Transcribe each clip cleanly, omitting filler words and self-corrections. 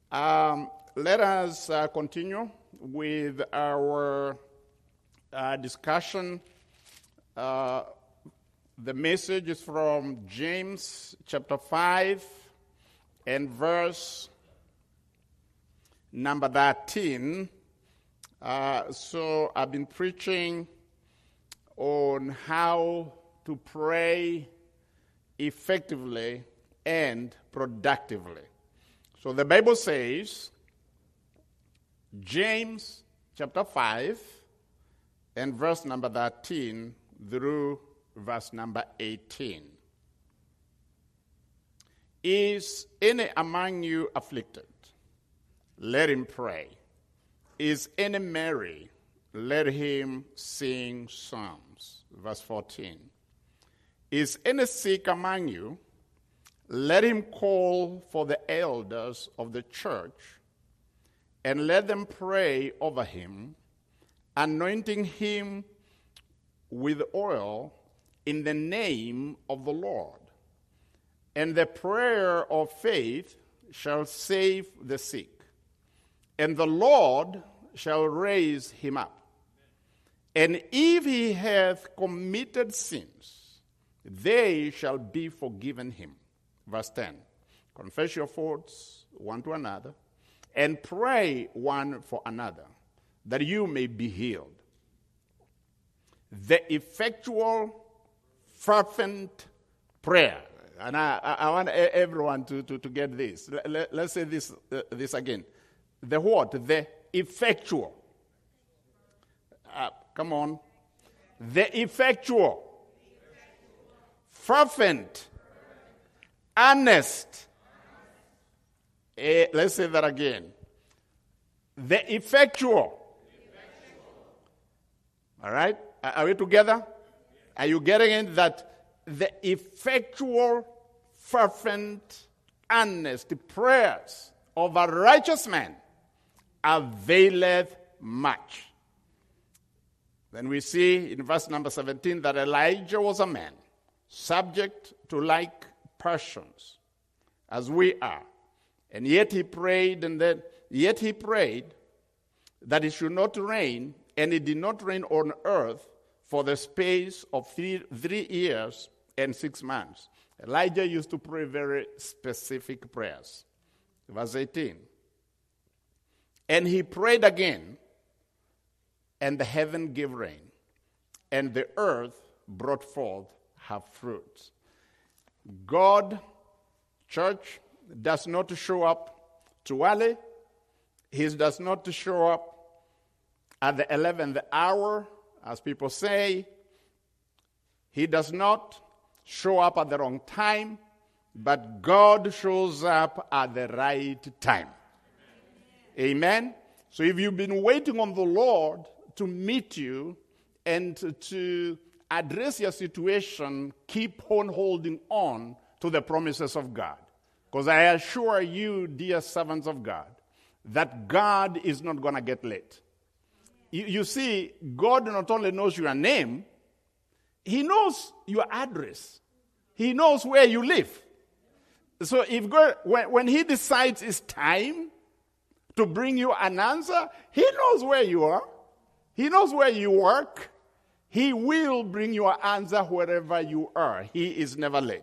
Let us continue with our discussion. The message is from James chapter 5 and verse number 13. So I've been preaching on how to pray effectively and productively. So the Bible says, James chapter 5 and verse number 13 through verse number 18. Is any among you afflicted? Let him pray. Is any merry? Let him sing psalms. Verse 14. Is any sick among you? Let him call for the elders of the church, and let them pray over him, anointing him with oil in the name of the Lord. And the prayer of faith shall save the sick, and the Lord shall raise him up. And if he hath committed sins, they shall be forgiven him. Verse 10, confess your faults one to another, and pray one for another, that you may be healed. The effectual, fervent prayer. And I want everyone to get this. Let's say this again. The what? The effectual. Come on. The effectual, fervent, earnest. Let's say that again. The effectual. All right? Are we together? Are you getting it? That the effectual, fervent, earnest prayers of a righteous man availeth much. Then we see in verse number 17 that Elijah was a man subject to like passions as we are. And yet he prayed, that it should not rain, and it did not rain on earth for the space of 3 years and 6 months. Elijah used to pray very specific prayers. Verse 18. And he prayed again, and the heaven gave rain, and the earth brought forth her fruits. God, church, does not show up too early. He does not show up at the 11th hour, as people say. He does not show up at the wrong time, but God shows up at the right time. Amen? So if you've been waiting on the Lord to meet you and to address your situation, keep on holding on to the promises of God. Because I assure you, dear servants of God, that God is not going to get late. You see, God not only knows your name, he knows your address. He knows where you live. So if God, when he decides it's time to bring you an answer, he knows where you are. He knows where you work. He will bring you an answer wherever you are. He is never late.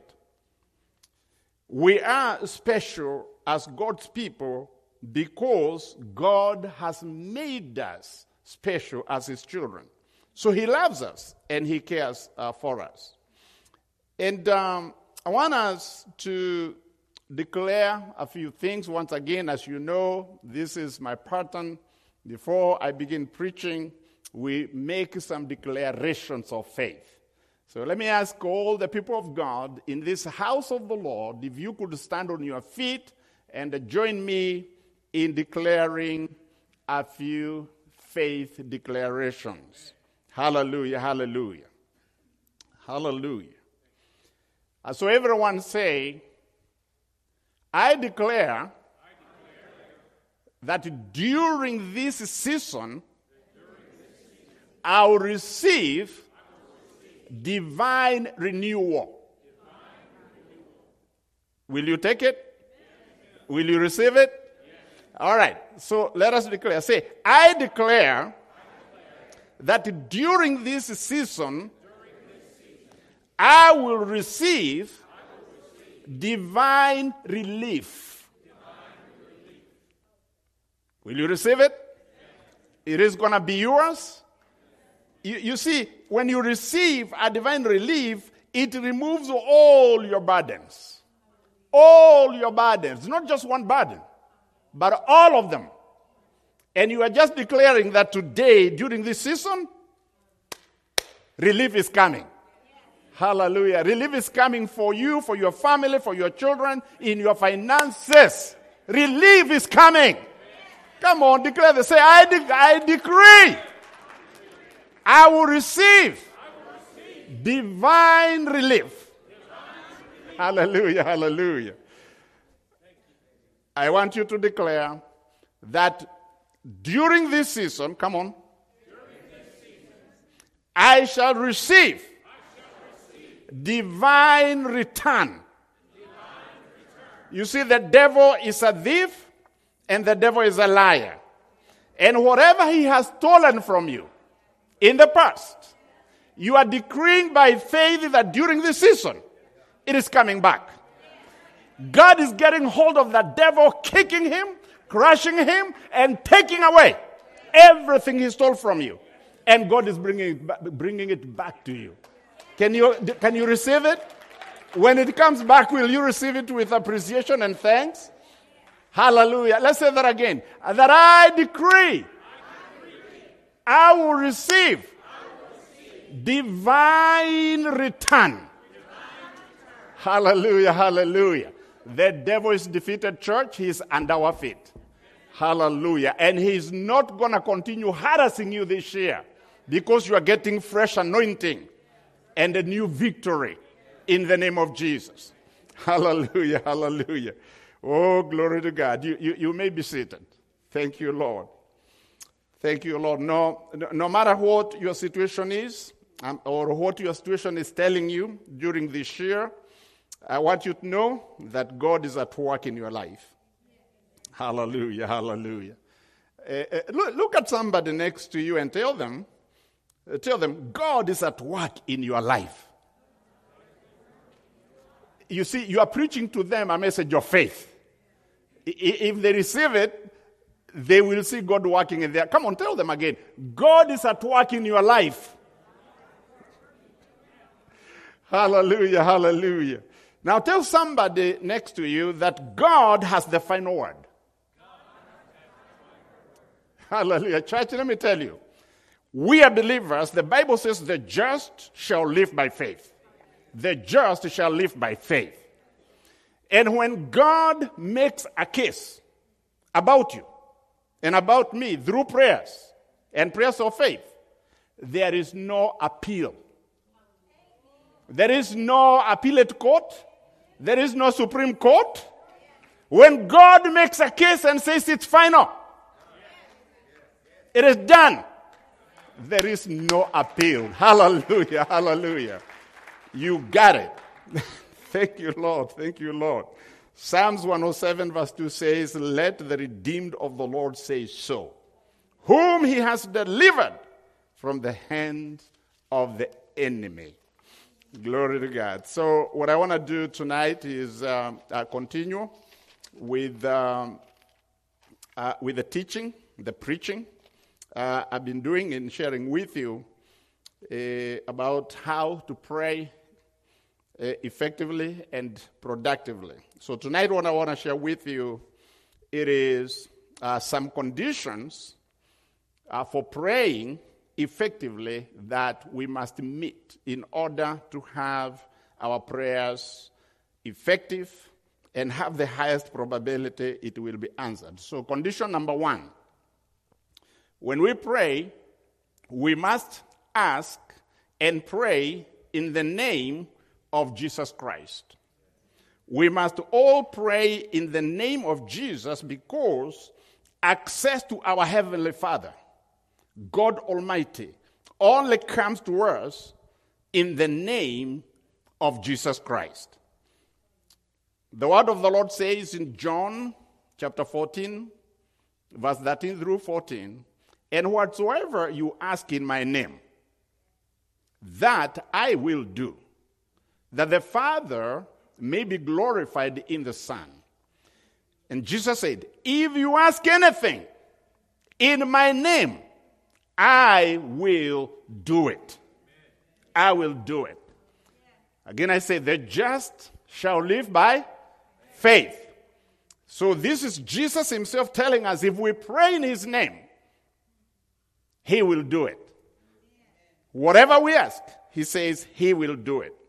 We are special as God's people because God has made us special as his children. So he loves us and he cares for us. And I want us to declare a few things. Once again, as you know, this is my pattern. Before I begin preaching, we make some declarations of faith. So let me ask all the people of God in this house of the Lord, if you could stand on your feet and join me in declaring a few faith declarations. Hallelujah, hallelujah. Hallelujah. So everyone say, I declare that during this season, I will receive divine renewal. Will you take it? Will you receive it? All right, so let us declare. Say, I declare that during this season, I will receive divine relief. Will you receive it? It is going to be yours. You see, when you receive a divine relief, it removes all your burdens. All your burdens. Not just one burden, but all of them. And you are just declaring that today, during this season, relief is coming. Hallelujah. Relief is coming for you, for your family, for your children, in your finances. Relief is coming. Come on, declare this. Say, I decree. I will receive divine relief. Hallelujah, hallelujah. I want you to declare that during this season, come on, I shall receive divine return. You see, the devil is a thief and the devil is a liar. And whatever he has stolen from you in the past, you are decreeing by faith that during this season, it is coming back. God is getting hold of the devil, kicking him, crushing him, and taking away everything he stole from you. And God is bringing it back to you. Can you receive it? When it comes back, will you receive it with appreciation and thanks? Hallelujah. Let's say that again. That I decree, I will receive divine return. Hallelujah, hallelujah. The devil is defeated, church. He is under our feet. Hallelujah. And he is not going to continue harassing you this year because you are getting fresh anointing and a new victory in the name of Jesus. Hallelujah, hallelujah. Oh, glory to God. You may be seated. Thank you, Lord. Thank you, Lord. No matter what your situation is or what your situation is telling you during this year, I want you to know that God is at work in your life. Hallelujah, hallelujah. Look at somebody next to you and tell them, God is at work in your life. You see, you are preaching to them a message of faith. If they receive it, they will see God working in there. Come on, tell them again. God is at work in your life. Hallelujah, hallelujah. Now tell somebody next to you that God has the final word. Hallelujah. Church, let me tell you. We are believers. The Bible says the just shall live by faith. The just shall live by faith. And when God makes a case about you and about me through prayers and prayers of faith, there is no appeal. There is no appellate court. There is no Supreme Court. When God makes a case and says it's final, it is done. There is no appeal. Hallelujah, hallelujah. You got it. Thank you, Lord. Thank you, Lord. Psalms 107 verse 2 says, let the redeemed of the Lord say so, whom he has delivered from the hand of the enemy. Glory to God. So what I want to do tonight is continue with the teaching, the preaching I've been doing and sharing with you about how to pray effectively and productively. So tonight what I want to share with you, it is some conditions for praying effectively that we must meet in order to have our prayers effective and have the highest probability it will be answered. So condition number one, when we pray, we must ask and pray in the name of Jesus Christ. We must all pray in the name of Jesus because access to our Heavenly Father, God Almighty, only comes to us in the name of Jesus Christ. The word of the Lord says in John chapter 14, verse 13 through 14, and whatsoever you ask in my name, that I will do, that the Father may be glorified in the Son. And Jesus said, if you ask anything in my name, I will do it. I will do it. Again, I say, the just shall live by faith. So this is Jesus himself telling us, if we pray in his name, he will do it. Whatever we ask, he says he will do it.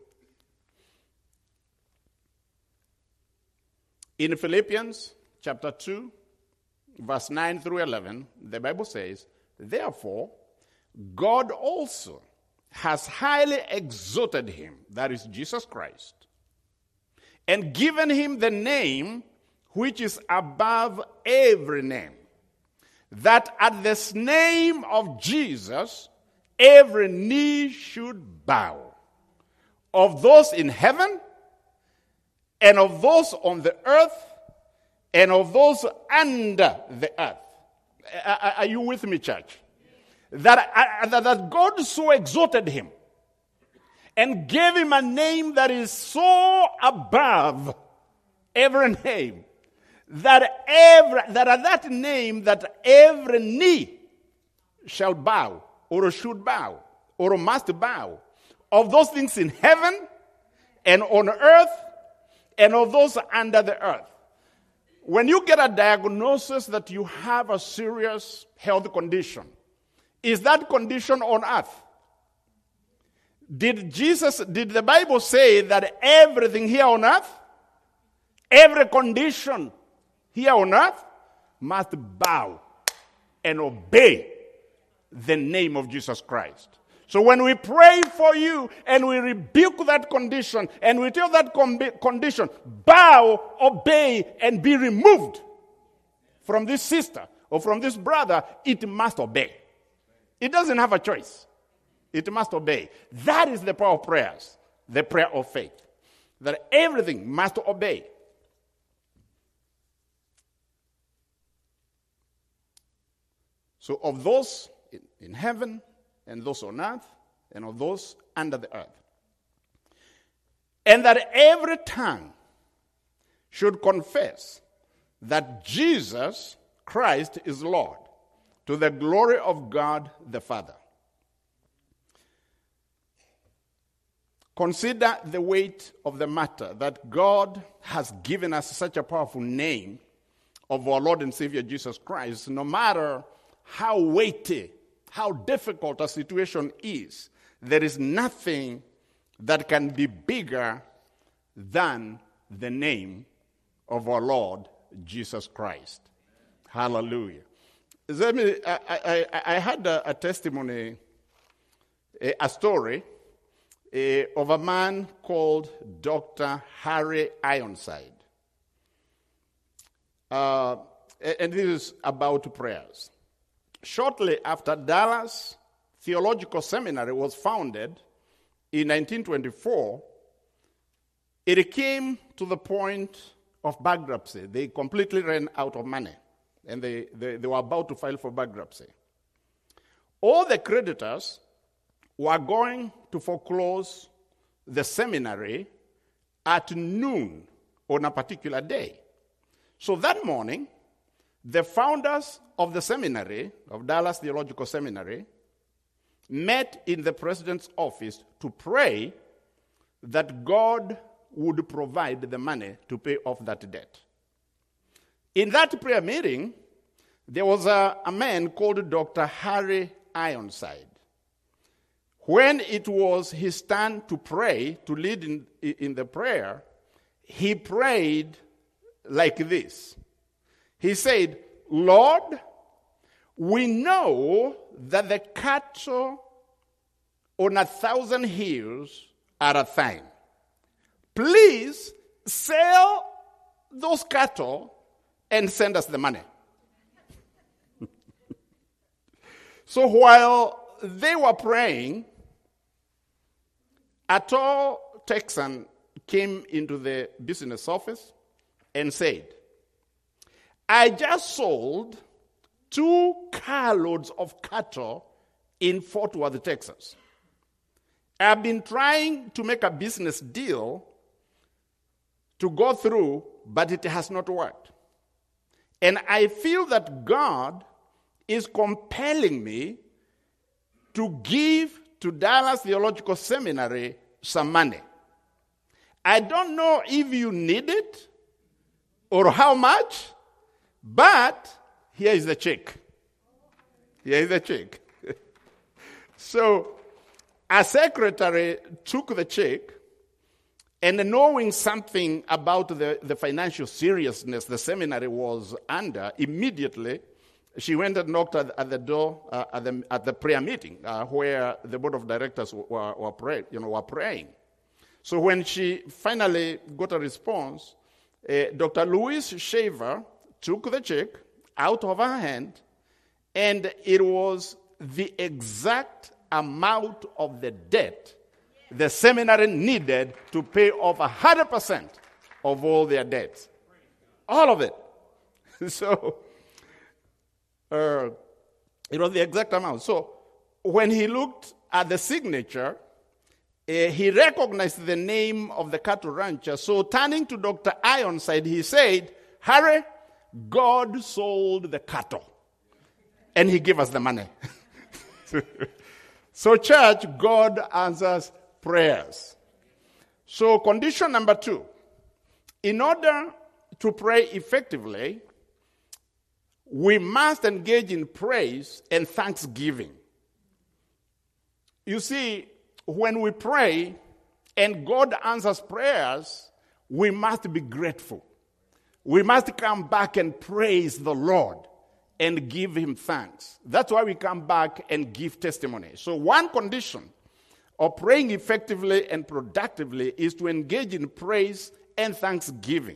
In Philippians chapter 2, verse 9 through 11, the Bible says, therefore, God also has highly exalted him, that is Jesus Christ, and given him the name which is above every name, that at this name of Jesus, every knee should bow, of those in heaven, and of those on the earth, and of those under the earth. Are you with me, church? That God so exalted him and gave him a name that is so above every name, that at that name that every knee shall bow, or should bow, or must bow, of those things in heaven and on earth, and of those under the earth. When you get a diagnosis that you have a serious health condition, is that condition on earth? Did the Bible say that everything here on earth, every condition here on earth, must bow and obey the name of Jesus Christ? So when we pray for you and we rebuke that condition and we tell that condition, bow, obey, and be removed from this sister or from this brother, it must obey. It doesn't have a choice. It must obey. That is the power of prayers, the prayer of faith, that everything must obey. So of those in heaven, and those on earth, and of those under the earth. And that every tongue should confess that Jesus Christ is Lord, to the glory of God the Father. Consider the weight of the matter that God has given us such a powerful name of our Lord and Savior Jesus Christ, no matter how weighty, how difficult a situation is, there is nothing that can be bigger than the name of our Lord Jesus Christ. Hallelujah. I had a testimony, a story of a man called Dr. Harry Ironside. And this is about prayers. Shortly after Dallas Theological Seminary was founded in 1924, it came to the point of bankruptcy. They completely ran out of money, and they were about to file for bankruptcy. All the creditors were going to foreclose the seminary at noon on a particular day. So that morning, the founders of the seminary, of Dallas Theological Seminary, met in the president's office to pray that God would provide the money to pay off that debt. In that prayer meeting, there was a man called Dr. Harry Ironside. When it was his turn to pray, to lead in the prayer, he prayed like this. He said, Lord, we know that the cattle on 1,000 hills are a thine. Please sell those cattle and send us the money. So while they were praying, a tall Texan came into the business office and said, I just sold 2 carloads of cattle in Fort Worth, Texas. I've been trying to make a business deal to go through, but it has not worked. And I feel that God is compelling me to give to Dallas Theological Seminary some money. I don't know if you need it or how much, but here is the check. Here is the check. So, a secretary took the check, and knowing something about the financial seriousness the seminary was under, immediately she went and knocked at the door at the prayer meeting where the board of directors were praying. So when she finally got a response, Dr. Louise Shaver took the check out of her hand, and it was the exact amount of the debt the seminary needed to pay off 100% of all their debts. All of it. So, it was the exact amount. So, when he looked at the signature, he recognized the name of the cattle rancher. So, turning to Dr. Ironside, he said, "Harry, God sold the cattle, and he gave us the money." So, church, God answers prayers. So, condition number 2. In order to pray effectively, we must engage in praise and thanksgiving. You see, when we pray and God answers prayers, we must be grateful. We must come back and praise the Lord and give him thanks. That's why we come back and give testimony. So one condition of praying effectively and productively is to engage in praise and thanksgiving.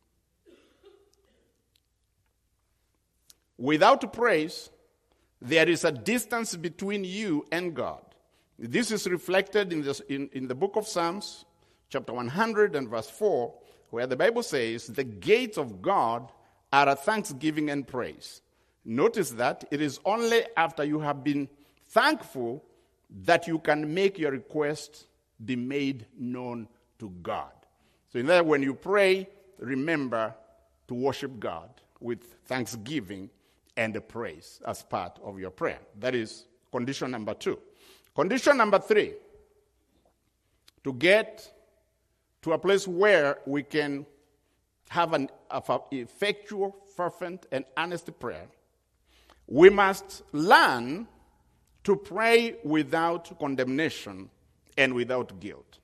Without praise, there is a distance between you and God. This is reflected in the book of Psalms, chapter 100 and verse 4, where the Bible says, "The gates of God are a thanksgiving and praise." Notice that it is only after you have been thankful that you can make your request be made known to God. So in that, when you pray, remember to worship God with thanksgiving and praise as part of your prayer. That is condition number 2. Condition number 3, to get to a place where we can have an effectual, fervent, and earnest prayer, we must learn to pray without condemnation and without guilt.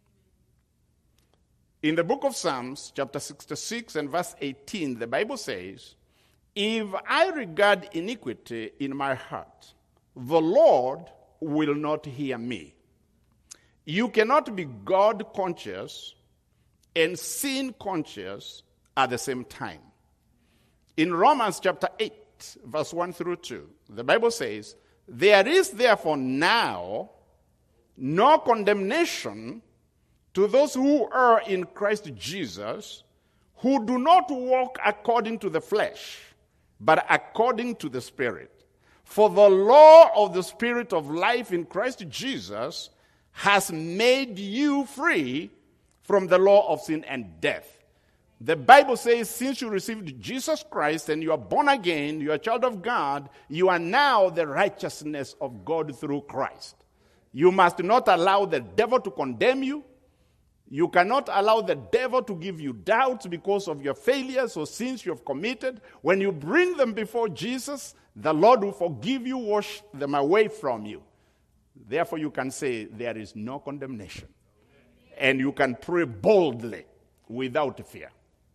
In the book of Psalms, chapter 66 and verse 18, the Bible says, "If I regard iniquity in my heart, the Lord will not hear me." You cannot be God-conscious and sin-conscious at the same time. In Romans chapter 8, verse 1 through 2, the Bible says, "There is therefore now no condemnation to those who are in Christ Jesus, who do not walk according to the flesh, but according to the Spirit. For the law of the Spirit of life in Christ Jesus has made you free from the law of sin and death." The Bible says, since you received Jesus Christ and you are born again, you are a child of God, you are now the righteousness of God through Christ. You must not allow the devil to condemn you. You cannot allow the devil to give you doubts because of your failures or sins you have committed. When you bring them before Jesus, the Lord will forgive you, wash them away from you. Therefore, you can say there is no condemnation. And you can pray boldly without fear.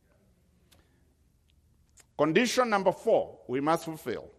Condition number 4, we must fulfill.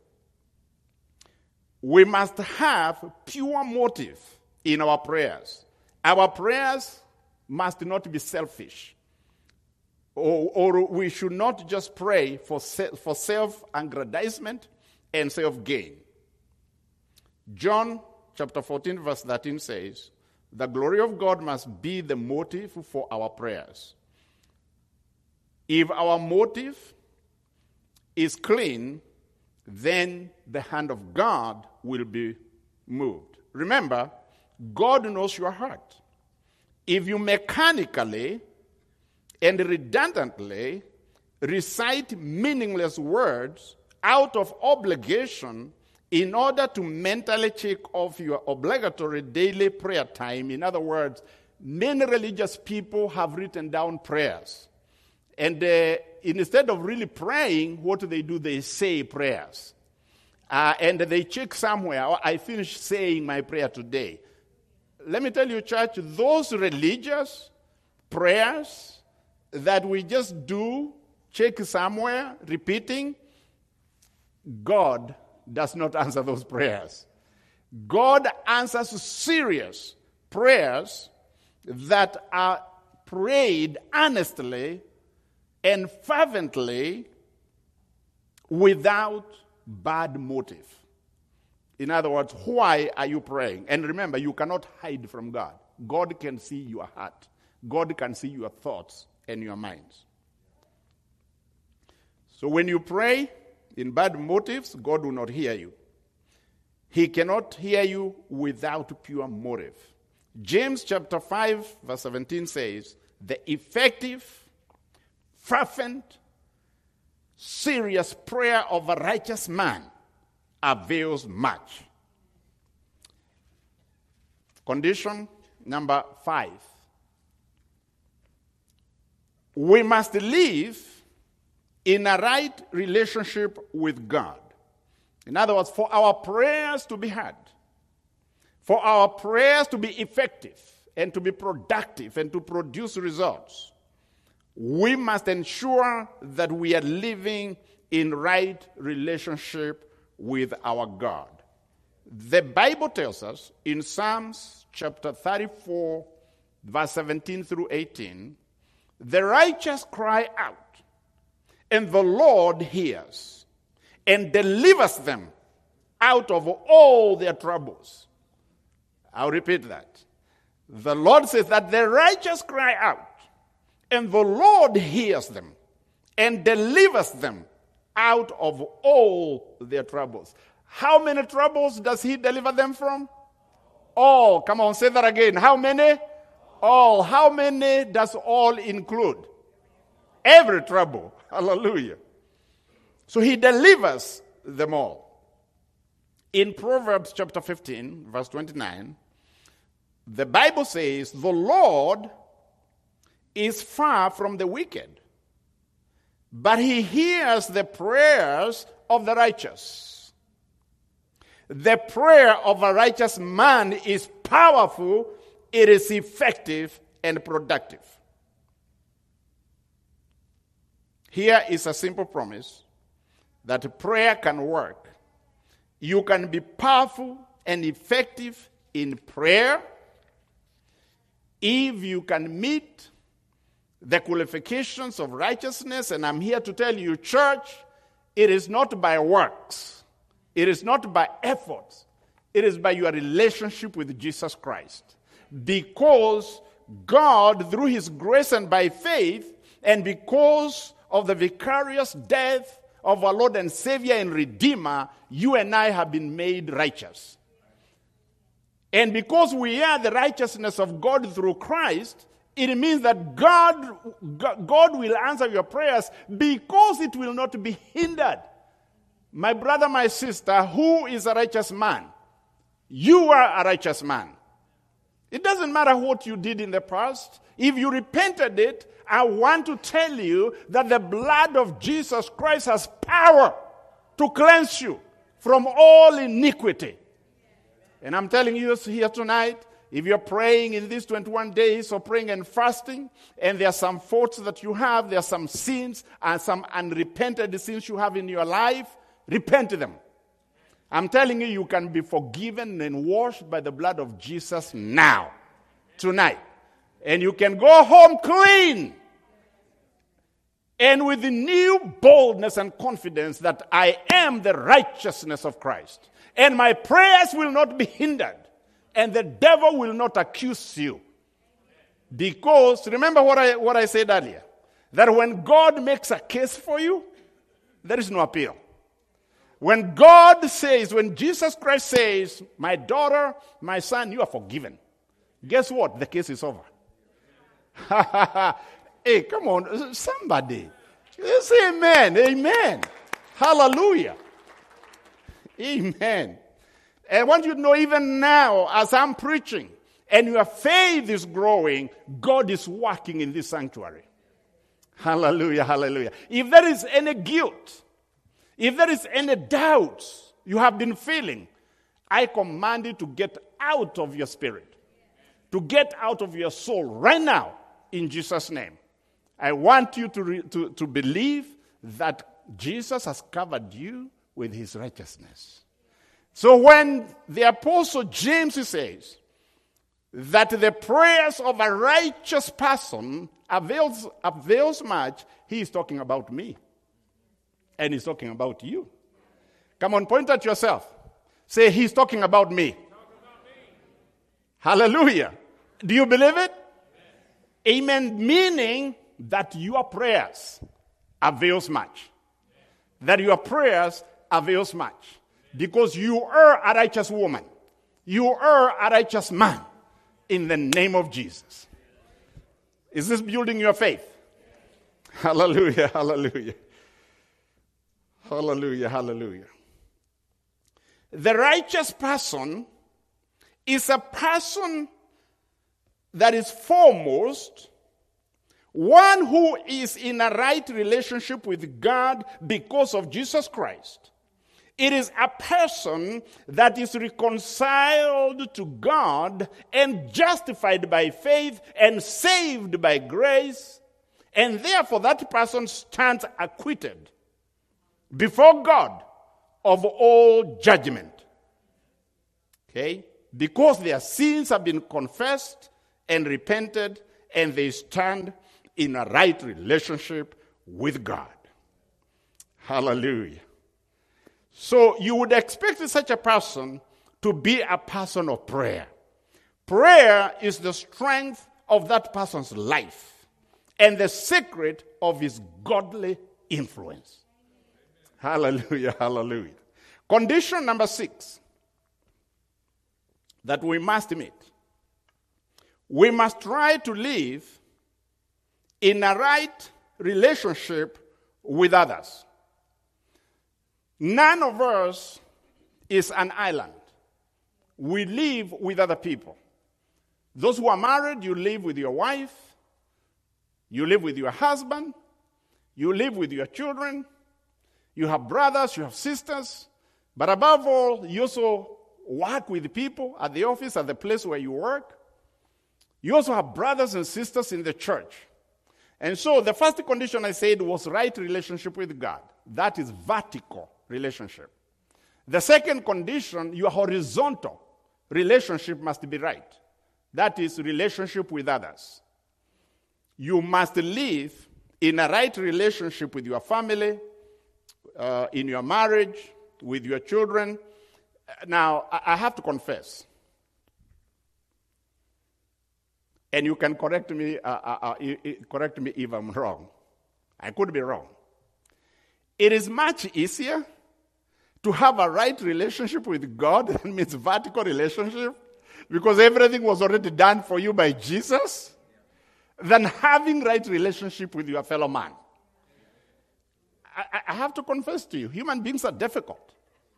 We must have pure motive in our prayers. Our prayers must not be selfish. Or we should not just pray for self-aggrandizement and self-gain. John chapter 14, verse 13 says, "The glory of God must be the motive for our prayers." If our motive is clean, then the hand of God will be moved. Remember, God knows your heart. If you mechanically and redundantly recite meaningless words out of obligation in order to mentally check off your obligatory daily prayer time, in other words, many religious people have written down prayers. And instead of really praying, what do? They say prayers. And they check somewhere, oh, I finished saying my prayer today. Let me tell you, church, those religious prayers that we just do, check somewhere, repeating, God does not answer those prayers. God answers serious prayers that are prayed honestly and fervently without bad motive. In other words, why are you praying? And remember, you cannot hide from God. God can see your heart. God can see your thoughts and your minds. So when you pray in bad motives, God will not hear you. He cannot hear you without pure motive. James chapter 5, verse 17 says, the effective, fervent, serious prayer of a righteous man avails much. Condition number 5. We must live in a right relationship with God. In other words, for our prayers to be heard, for our prayers to be effective and to be productive and to produce results, we must ensure that we are living in right relationship with our God. The Bible tells us in Psalms chapter 34, verse 17 through 18, the righteous cry out, and the Lord hears and delivers them out of all their troubles. I'll repeat that. The Lord says that the righteous cry out, and the Lord hears them and delivers them out of all their troubles. How many troubles does he deliver them from? All. Come on, say that again. How many? All. How many does all include? Every trouble. Hallelujah. So he delivers them all. In Proverbs chapter 15, verse 29, the Bible says, the Lord is far from the wicked, but he hears the prayers of the righteous. The prayer of a righteous man is powerful, it is effective and productive. Here is a simple promise that prayer can work. You can be powerful and effective in prayer if you can meet the qualifications of righteousness. And I'm here to tell you, church, it is not by works. It is not by efforts. It is by your relationship with Jesus Christ. Because God, through his grace and by faith, and because of the vicarious death of our Lord and Savior and Redeemer, you and I have been made righteous. And because we are the righteousness of God through Christ, it means that God will answer your prayers because it will not be hindered. My brother, my sister, who is a righteous man? You are a righteous man. It doesn't matter what you did in the past. If you repented it, I want to tell you that the blood of Jesus Christ has power to cleanse you from all iniquity. And I'm telling you here tonight, if you're praying in these 21 days of praying and fasting, and there are some faults that you have, there are some sins and some unrepented sins you have in your life, repent them. I'm telling you, you can be forgiven and washed by the blood of Jesus now, tonight. And you can go home clean. And with the new boldness and confidence that I am the righteousness of Christ. And my prayers will not be hindered. And the devil will not accuse you. Because, remember what I said earlier, that when God makes a case for you, there is no appeal. When God says, when Jesus Christ says, my daughter, my son, you are forgiven, guess what? The case is over. Hey, come on, somebody. Say amen, amen. Hallelujah. Amen. I want you to know even now, as I'm preaching, and your faith is growing, God is working in this sanctuary. Hallelujah, hallelujah. If there is any guilt, if there is any doubt you have been feeling, I command you to get out of your spirit, to get out of your soul right now, in Jesus' name. I want you to believe that Jesus has covered you with his righteousness. So when the Apostle James says that the prayers of a righteous person avails much, he is talking about me. And he's talking about you. Come on, point at yourself. Say, he's talking about me. Hallelujah. Do you believe it? Amen. Meaning that your prayers avails much. That your prayers avails much. Because you are a righteous woman. You are a righteous man. In the name of Jesus. Is this building your faith? Hallelujah, hallelujah. Hallelujah, hallelujah. The righteous person is a person that is foremost one who is in a right relationship with God because of Jesus Christ. It is a person that is reconciled to God and justified by faith and saved by grace, and therefore that person stands acquitted before God of all judgment. Okay? Because their sins have been confessed and repented, and they stand in a right relationship with God. Hallelujah. So you would expect such a person to be a person of prayer. Prayer is the strength of that person's life and the secret of his godly influence. Hallelujah, hallelujah. Condition number 6 that we must meet. We must try to live in a right relationship with others. None of us is an island. We live with other people. Those who are married, you live with your wife, you live with your husband, you live with your children, you have brothers, you have sisters, but above all, you also work with people at the office, at the place where you work. You also have brothers and sisters in the church. And so the first condition I said was right relationship with God. That is vertical relationship. The second condition, your horizontal relationship must be right. That is relationship with others. You must live in a right relationship with your family, in your marriage, with your children. Now, I have to confess, and you can correct me if I'm wrong. I could be wrong. It is much easier to have a right relationship with God, that means vertical relationship, because everything was already done for you by Jesus, than having right relationship with your fellow man. I have to confess to you, human beings are difficult.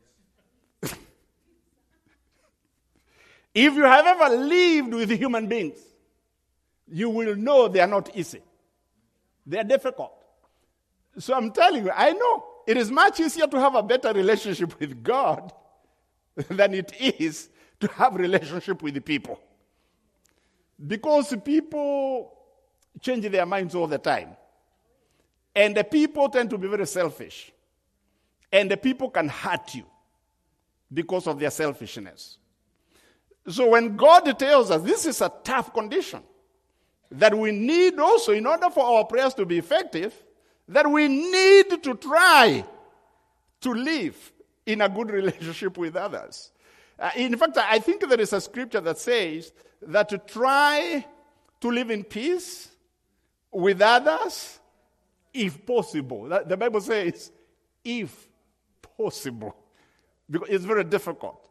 If you have ever lived with human beings, you will know they are not easy. They are difficult. So I'm telling you, I know it is much easier to have a better relationship with God than it is to have relationship with the people. Because people change their minds all the time. And the people tend to be very selfish. And the people can hurt you because of their selfishness. So when God tells us this is a tough condition, that we need also, in order for our prayers to be effective, that we need to try to live in a good relationship with others. In fact, I think there is a scripture that says that to try to live in peace with others, if possible. The Bible says, if impossible because it's very difficult.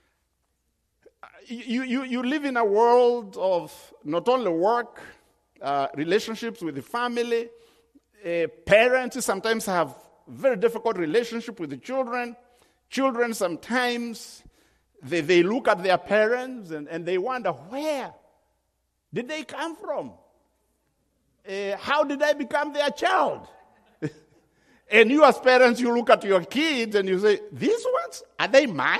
You live in a world of not only work, relationships with the family. Parents sometimes have very difficult relationship with the children. Children sometimes, they look at their parents and they wonder, where did they come from? How did I become their child? And you as parents, you look at your kids and you say, these ones, are they mine?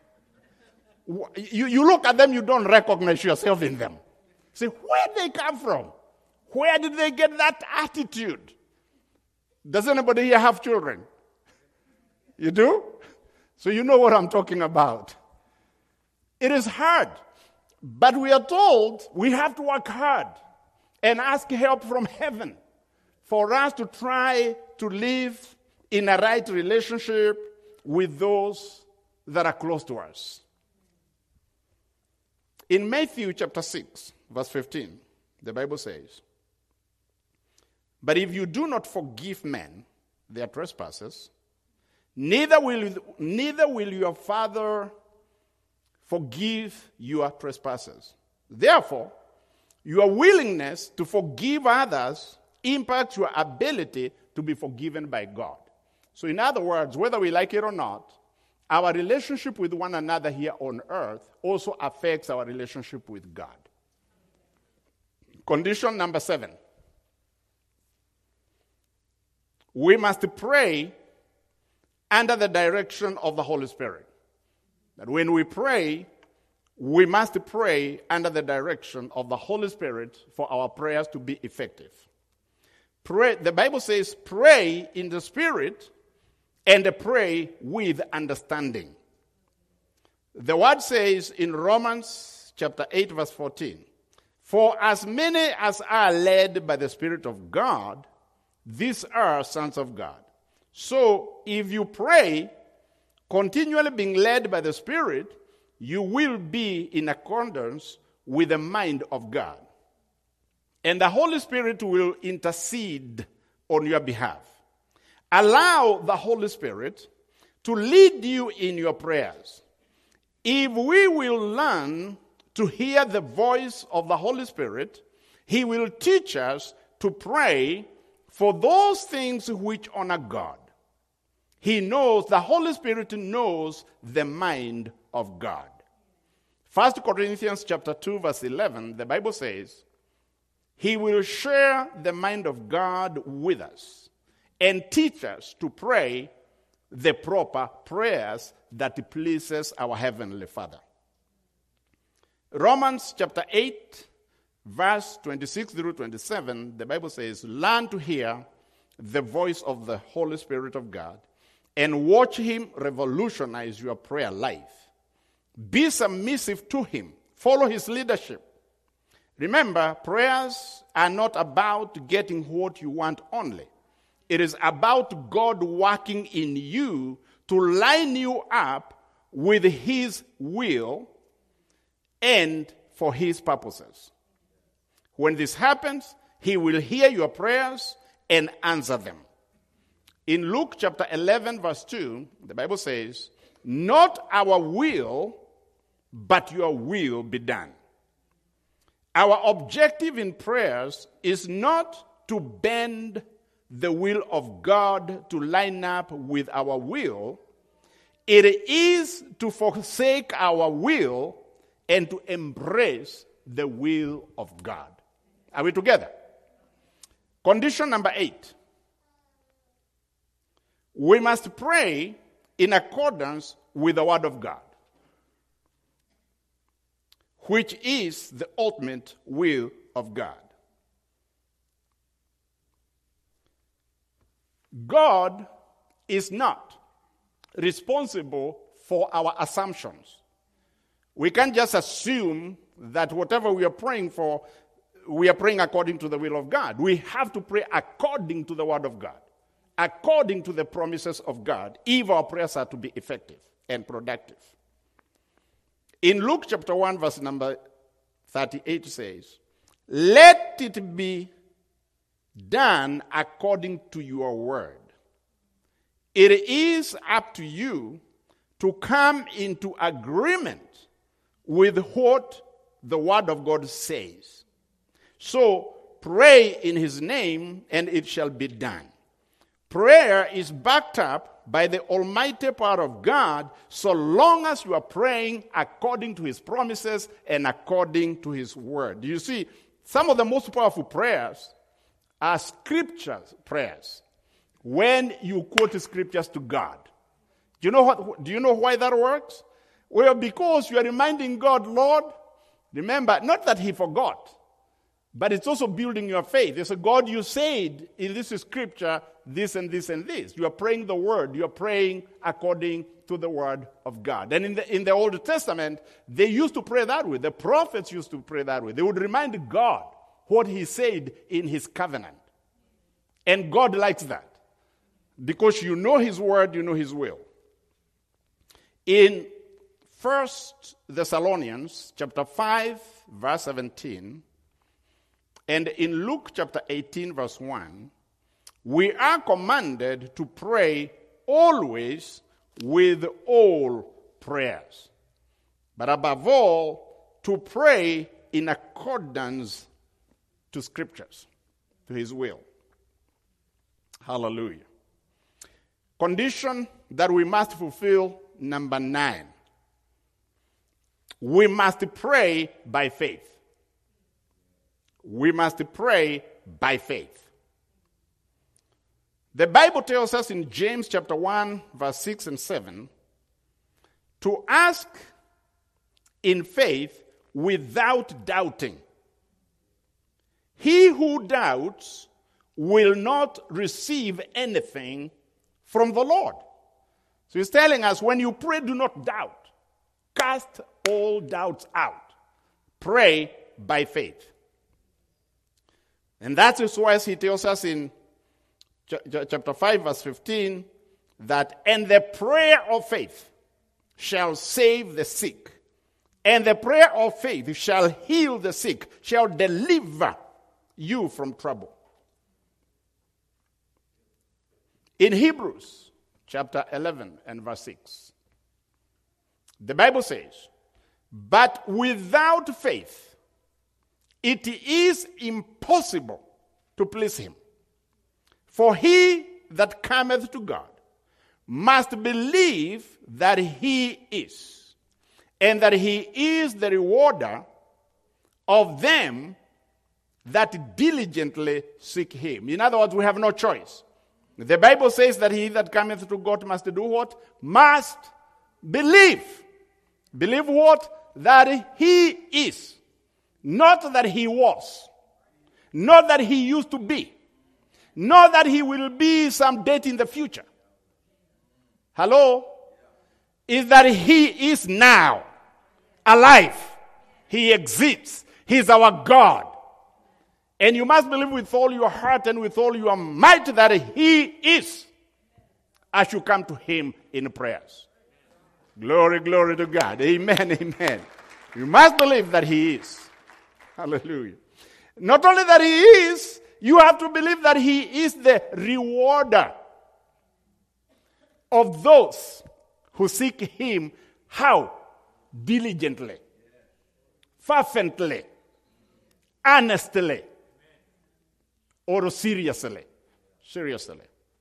You look at them, you don't recognize yourself in them. Say, where did they come from? Where did they get that attitude? Does anybody here have children? You do? So you know what I'm talking about. It is hard, but we are told we have to work hard and ask help from heaven for us to try to live in a right relationship with those that are close to us. In Matthew chapter 6, verse 15, the Bible says, "But if you do not forgive men their trespasses, neither will your Father forgive your trespasses. Therefore, your willingness to forgive others impacts your ability to be forgiven by God." So in other words, whether we like it or not, our relationship with one another here on earth also affects our relationship with God. Condition number 7. We must pray under the direction of the Holy Spirit. That when we pray, we must pray under the direction of the Holy Spirit for our prayers to be effective. Pray, the Bible says, pray in the Spirit and pray with understanding. The word says in Romans chapter 8, verse 14, "For as many as are led by the Spirit of God, these are sons of God." So if you pray, continually being led by the Spirit, you will be in accordance with the mind of God. And the Holy Spirit will intercede on your behalf. Allow the Holy Spirit to lead you in your prayers. If we will learn to hear the voice of the Holy Spirit, He will teach us to pray for those things which honor God. The Holy Spirit knows the mind of God. 1 Corinthians chapter 2, verse 11, the Bible says, "He will share the mind of God with us and teach us to pray the proper prayers that pleases our Heavenly Father." Romans chapter 8, verse 26 through 27, the Bible says, "Learn to hear the voice of the Holy Spirit of God and watch Him revolutionize your prayer life. Be submissive to Him. Follow His leadership. Remember, prayers are not about getting what you want only. It is about God working in you to line you up with His will and for His purposes. When this happens, He will hear your prayers and answer them. In Luke chapter 11, verse 2, the Bible says, "Not our will, but your will be done." Our objective in prayers is not to bend the will of God to line up with our will. It is to forsake our will and to embrace the will of God. Are we together? Condition number 8. We must pray in accordance with the Word of God, which is the ultimate will of God. God is not responsible for our assumptions. We can't just assume that whatever we are praying for, we are praying according to the will of God. We have to pray according to the Word of God, according to the promises of God, if our prayers are to be effective and productive. In Luke chapter 1, verse number 38 says, "Let it be done according to your word." It is up to you to come into agreement with what the Word of God says. So pray in His name, and it shall be done. Prayer is backed up by the almighty power of God so long as you are praying according to His promises and according to His word. You see, some of the most powerful prayers are scriptures prayers. When you quote scriptures to God. Do you know why that works? Well, because you are reminding God, Lord, remember, not that He forgot, but it's also building your faith. It's a God, you said in this scripture, this and this and this. You are praying the word. You are praying according to the word of God. And in the Old Testament, they used to pray that way. The prophets used to pray that way. They would remind God what He said in His covenant. And God likes that. Because you know His word, you know His will. In 1 Thessalonians chapter 5, verse 17, and in Luke chapter 18, verse 1, we are commanded to pray always with all prayers. But above all, to pray in accordance to scriptures, to His will. Hallelujah. Condition that we must fulfill, number 9. We must pray by faith. We must pray by faith. The Bible tells us in James chapter 1, verse 6 and 7, to ask in faith without doubting. He who doubts will not receive anything from the Lord. So He's telling us, when you pray, do not doubt. Cast all doubts out. Pray by faith. And that is why He tells us in chapter 5, verse 15, that, and the prayer of faith shall save the sick, and the prayer of faith shall heal the sick, shall deliver you from trouble. In Hebrews chapter 11 and verse 6, the Bible says, but without faith it is impossible to please Him. For he that cometh to God must believe that He is, and that He is the rewarder of them that diligently seek Him. In other words, we have no choice. The Bible says that he that cometh to God must do what? Must believe. Believe what? That He is. Not that He was. Not that He used to be. Not that He will be some date in the future. Hello? Is that He is now alive. He exists. He is our God. And you must believe with all your heart and with all your might that He is, as you come to Him in prayers. Glory, glory to God. Amen, amen. You must believe that He is. Hallelujah. Not only that He is, you have to believe that He is the rewarder of those who seek Him. How? Diligently, fervently, earnestly, or seriously. Seriously.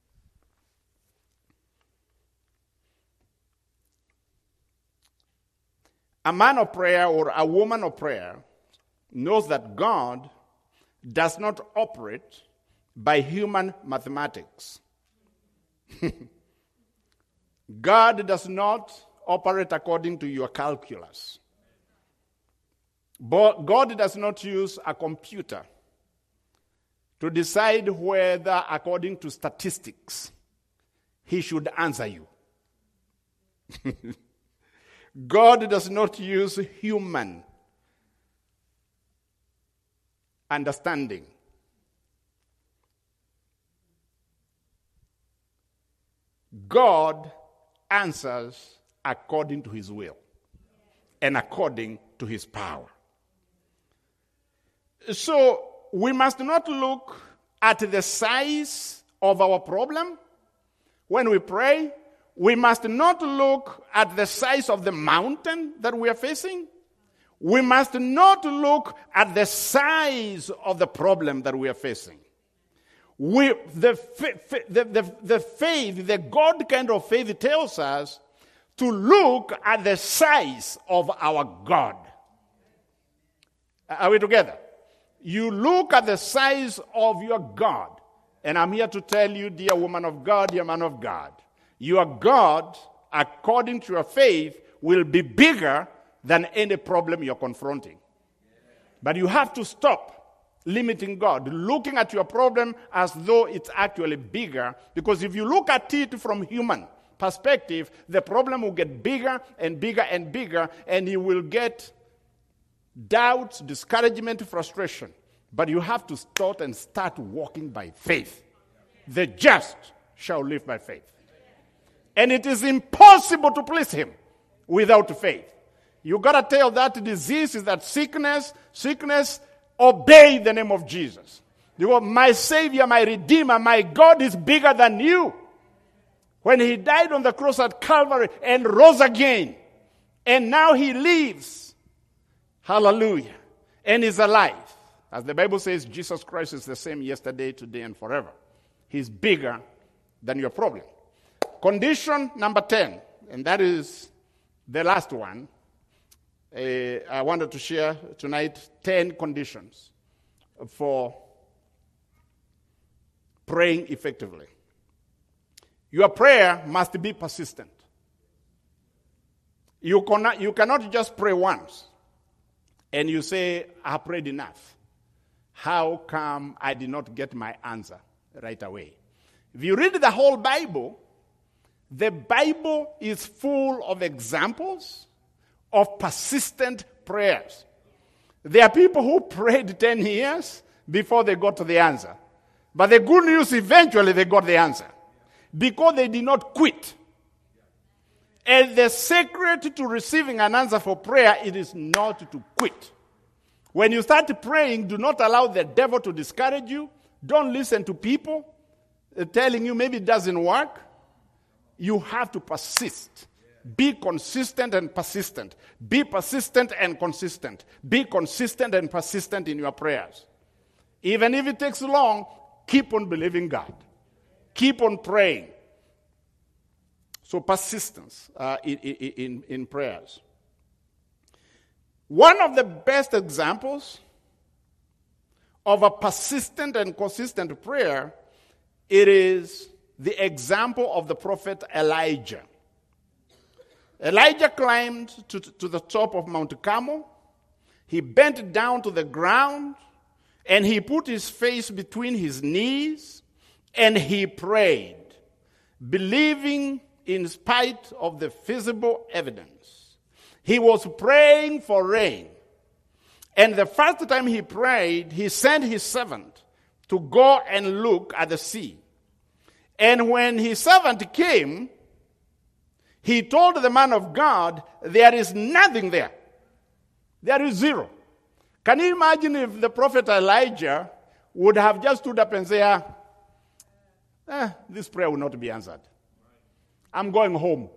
A man of prayer or a woman of prayer knows that God does not operate by human mathematics. God does not operate according to your calculus. But God does not use a computer to decide whether, according to statistics, He should answer you. God does not use human understanding. God answers according to His will and according to His power. So we must not look at the size of our problem. When we pray, we must not look at the size of the mountain that we are facing. We must not look at the size of the problem that we are facing. The faith, the God kind of faith tells us to look at the size of our God. Are we together? You look at the size of your God. And I'm here to tell you, dear woman of God, dear man of God, your God, according to your faith, will be bigger than any problem you're confronting. But you have to stop limiting God, looking at your problem as though it's actually bigger, because if you look at it from human perspective, the problem will get bigger and bigger and bigger, and you will get doubts, discouragement, frustration. But you have to start walking by faith. The just shall live by faith. And it is impossible to please him without faith. You got to tell that disease, is that sickness, obey the name of Jesus. You go, my Savior, my Redeemer, my God is bigger than you. When he died on the cross at Calvary and rose again, and now he lives, hallelujah, and is alive. As the Bible says, Jesus Christ is the same yesterday, today, and forever. He's bigger than your problem. Condition number 10, and that is the last one. I wanted to share tonight 10 conditions for praying effectively. Your prayer must be persistent. You cannot just pray once and you say, I have prayed enough. How come I did not get my answer right away? If you read the whole Bible, the Bible is full of examples of persistent prayers. There are people who prayed 10 years before they got to the answer. But the good news, eventually they got the answer. Because they did not quit. And the secret to receiving an answer for prayer, it is not to quit. When you start praying, do not allow the devil to discourage you. Don't listen to people telling you maybe it doesn't work. You have to persist. Be consistent and persistent. Be persistent and consistent. Be consistent and persistent in your prayers. Even if it takes long, keep on believing God. Keep on praying. So persistence in prayers. One of the best examples of a persistent and consistent prayer, it is the example of the prophet Elijah. Elijah climbed to the top of Mount Carmel. He bent down to the ground, and he put his face between his knees, and he prayed, believing in spite of the visible evidence. He was praying for rain. And the first time he prayed, he sent his servant to go and look at the sea. And when his servant came, he told the man of God, there is nothing there. There is zero. Can you imagine if the prophet Elijah would have just stood up and said, this prayer will not be answered. I'm going home.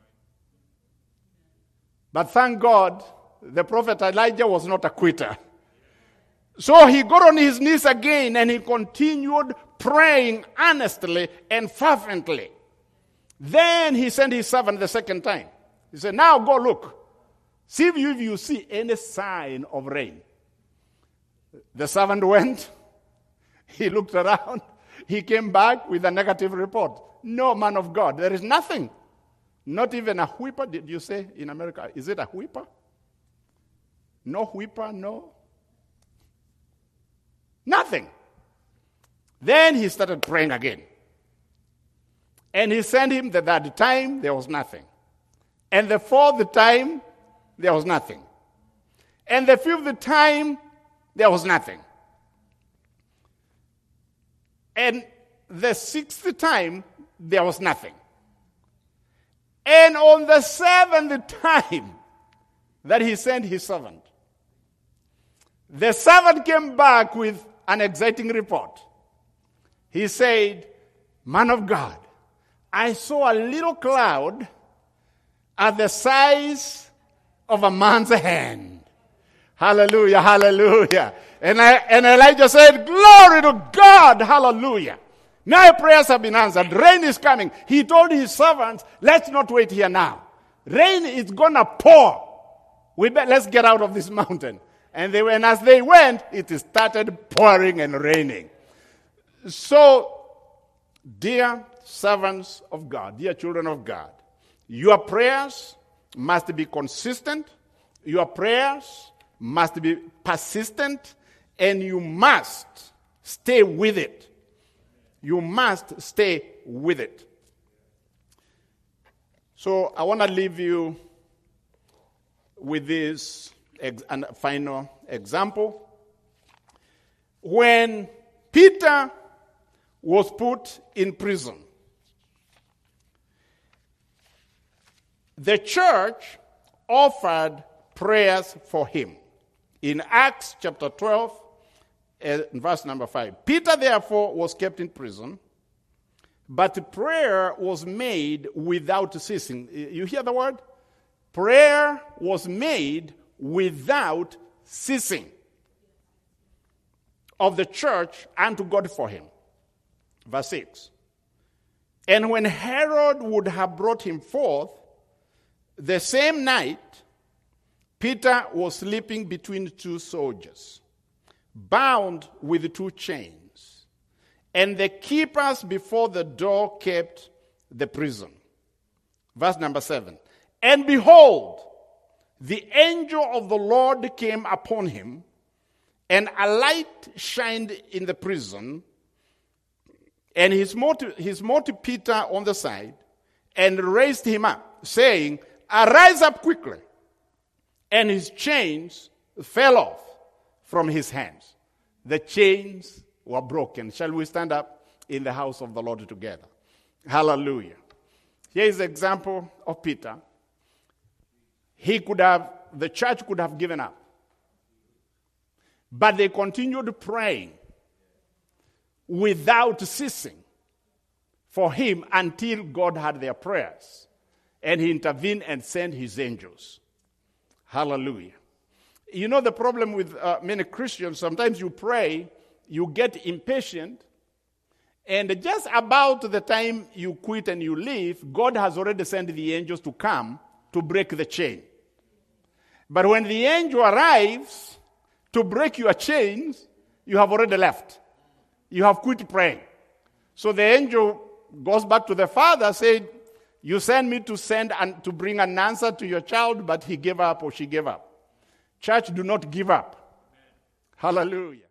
But thank God, the prophet Elijah was not a quitter. So he got on his knees again and he continued praying earnestly and fervently. Then he sent his servant the second time. He said, now go look. See if you see any sign of rain. The servant went. He looked around. He came back with a negative report. No, man of God, there is nothing. Not even a whipper, did you say in America? Is it a whipper? No whipper, no. Nothing. Then he started praying again. And he sent him the third time, there was nothing. And the fourth time, there was nothing. And the fifth time, there was nothing. And the sixth time, there was nothing. And on the seventh time that he sent his servant, the servant came back with an exciting report. He said, man of God, I saw a little cloud at the size of a man's hand. Hallelujah, hallelujah. And Elijah said, glory to God, hallelujah. Now your prayers have been answered. Rain is coming. He told his servants, let's not wait here now. Rain is going to pour. Let's get out of this mountain. And as they went, it started pouring and raining. So, dear servants of God, dear children of God, your prayers must be consistent. Your prayers must be persistent. And you must stay with it. You must stay with it. So I want to leave you with this final example. When Peter was put in prison, the church offered prayers for him. In Acts chapter 12, verse number 5. Peter, therefore, was kept in prison, but prayer was made without ceasing. You hear the word? Prayer was made without ceasing of the church unto God for him. Verse 6. And when Herod would have brought him forth, the same night, Peter was sleeping between two soldiers, bound with two chains, and the keepers before the door kept the prison. Verse number 7. And behold, the angel of the Lord came upon him, and a light shined in the prison, and he smote Peter on the side, and raised him up, saying, Arise up quickly. And his chains fell off from his hands. The chains were broken. Shall we stand up in the house of the Lord together? Hallelujah. Here is the example of Peter. The church could have given up. But they continued praying without ceasing for him until God heard their prayers. And he intervened and sent his angels. Hallelujah. You know the problem with many Christians, sometimes you pray, you get impatient, and just about the time you quit and you leave, God has already sent the angels to come to break the chain. But when the angel arrives to break your chains, you have already left. You have quit praying. So the angel goes back to the father, said, you sent me to bring an answer to your child, but he gave up or she gave up. Church, do not give up. Hallelujah.